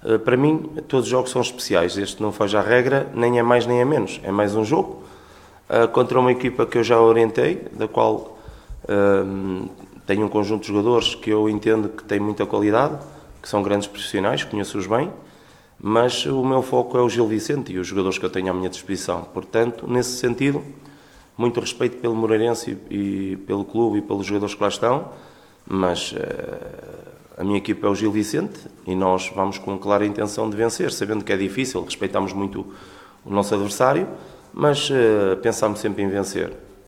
Para mim, todos os jogos são especiais. Este não foge à regra, nem é mais nem é menos. É mais um jogo contra uma equipa que eu já orientei, da qual tenho um conjunto de jogadores que eu entendo que tem muita qualidade, que são grandes profissionais, conheço-os bem, mas o meu foco é o Gil Vicente e os jogadores que eu tenho à minha disposição. Portanto, nesse sentido, muito respeito pelo Moreirense e pelo clube e pelos jogadores que lá estão, mas a minha equipa é o Gil Vicente e nós vamos com clara intenção de vencer, sabendo que é difícil, respeitamos muito o nosso adversário, mas pensamos sempre em vencer.